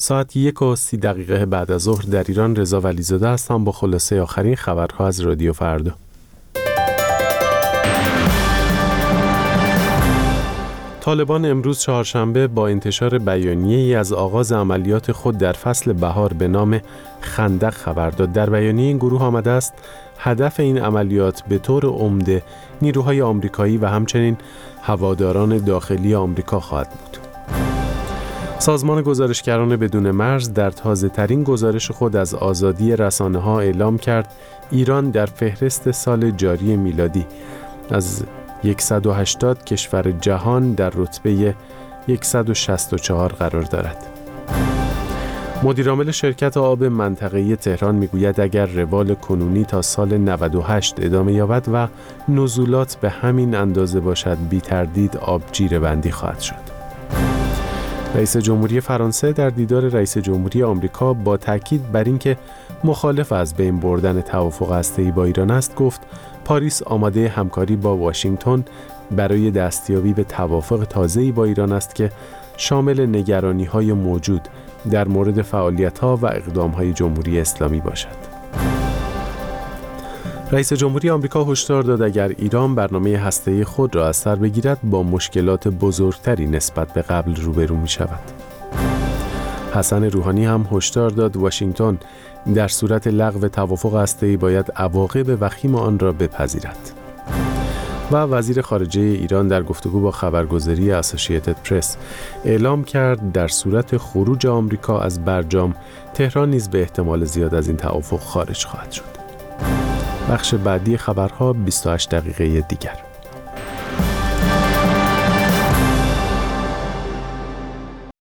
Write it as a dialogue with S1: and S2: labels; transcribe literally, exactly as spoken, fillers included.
S1: ساعت یک و سی دقیقه بعد از ظهر در ایران. رضا ولیزاده هستم با خلاصه آخرین خبرها از رادیو فردا. طالبان امروز چهارشنبه با انتشار بیانیه‌ای از آغاز عملیات خود در فصل بهار به نام خندق خبر داد. در بیانیه این گروه آمده است هدف این عملیات به طور عمده نیروهای آمریکایی و همچنین هواداران داخلی آمریکا خواهد بود. سازمان گزارشگران بدون مرز در تازه‌ترین گزارش خود از آزادی رسانه‌ها اعلام کرد ایران در فهرست سال جاری میلادی از صد و هشتاد کشور جهان در رتبه صد و شصت و چهار قرار دارد. مدیرعامل شرکت آب منطقه‌ای تهران میگوید اگر روال کنونی تا سال نود و هشت ادامه یابد و نزولات به همین اندازه باشد، بی تردید آب جیره بندی خواهد شد. رئیس جمهوری فرانسه در دیدار رئیس جمهوری آمریکا با تاکید بر اینکه مخالف از بین بردن توافق هسته‌ای با ایران است، گفت پاریس آماده همکاری با واشنگتن برای دستیابی به توافق تازه‌ای با ایران است که شامل نگرانی‌های موجود در مورد فعالیت‌ها و اقدام‌های جمهوری اسلامی باشد. رئیس جمهوری آمریکا هشدار داد اگر ایران برنامه هسته‌ای خود را از سر بگیرد با مشکلات بزرگتری نسبت به قبل روبرو می‌شود. حسن روحانی هم هشدار داد واشنگتن در صورت لغو توافق هسته‌ای باید عواقب وخیم آن را بپذیرد. و وزیر خارجه ایران در گفتگو با خبرگزاری اسوسییتد پرس اعلام کرد در صورت خروج آمریکا از برجام، تهران نیز به احتمال زیاد از این توافق خارج خواهد شد. بخش بعدی خبرها بیست و هشت دقیقه دیگر.